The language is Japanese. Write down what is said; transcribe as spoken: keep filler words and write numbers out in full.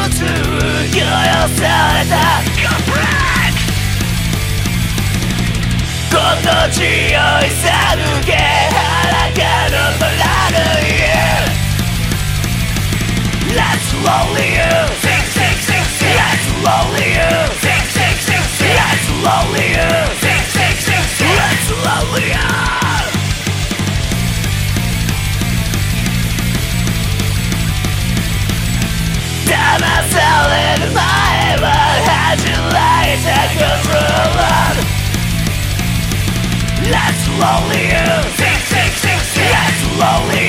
つ許された心地よいさ抜け腹がのまらない Let's roll you Sing sing sing sing Let's roll you Sing sing sing sing Let's roll you Sing sing sing sing Let's roll you騙される前は恥じらいた心 Let's roll you Sing sing sing sing Let's roll you